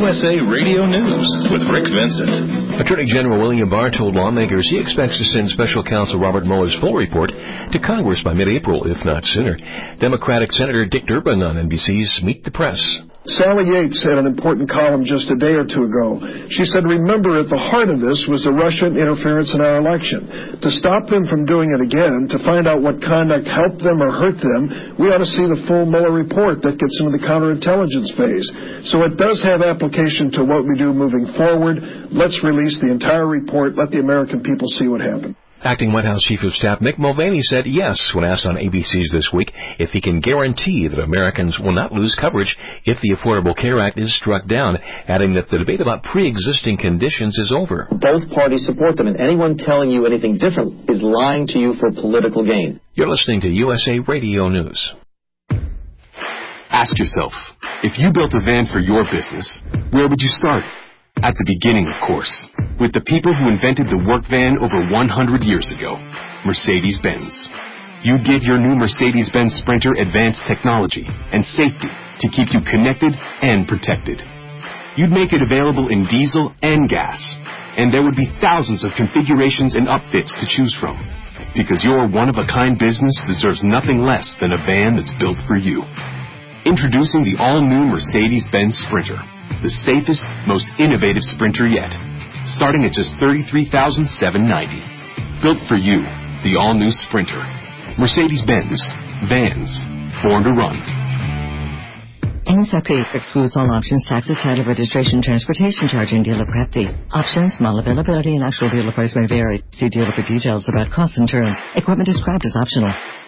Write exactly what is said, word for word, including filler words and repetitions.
S A Radio News with Rick Vincent. Attorney General William Barr told lawmakers he expects to send special counsel Robert Mueller's full report to Congress by mid-April, if not sooner. Democratic Senator Dick Durbin on N B C's Meet the Press. Sally Yates had an important column just a day or two ago. She said, remember, at the heart of this was the Russian interference in our election. To stop them from doing it again, to find out what conduct helped them or hurt them, we ought to see the full Mueller report that gets into the counterintelligence phase. So it does have application to what we do moving forward. Let's release the entire report. Let the American people see what happened. Acting White House Chief of Staff Mick Mulvaney said yes when asked on A B C's This Week if he can guarantee that Americans will not lose coverage if the Affordable Care Act is struck down, adding that the debate about pre-existing conditions is over. Both parties support them, and anyone telling you anything different is lying to you for political gain. You're listening to U S A Radio News. Ask yourself, if you built a van for your business, where would you start? At the beginning, of course, with the people who invented the work van over one hundred years ago, Mercedes-Benz. You give your new Mercedes-Benz Sprinter advanced technology and safety to keep you connected and protected. You'd make it available in diesel and gas, and there would be thousands of configurations and upfits to choose from, because your one-of-a-kind business deserves nothing less than a van that's built for you. Introducing the all-new Mercedes-Benz Sprinter, the safest, most innovative Sprinter yet, starting at just thirty-three thousand seven hundred ninety dollars. Built for you, the all-new Sprinter. Mercedes-Benz. Vans. Born to run. M S R P excludes all options, taxes, title, registration, transportation charge, and dealer prep fee. Options, model availability, and actual dealer price may vary. See dealer for details about costs and terms. Equipment described as optional.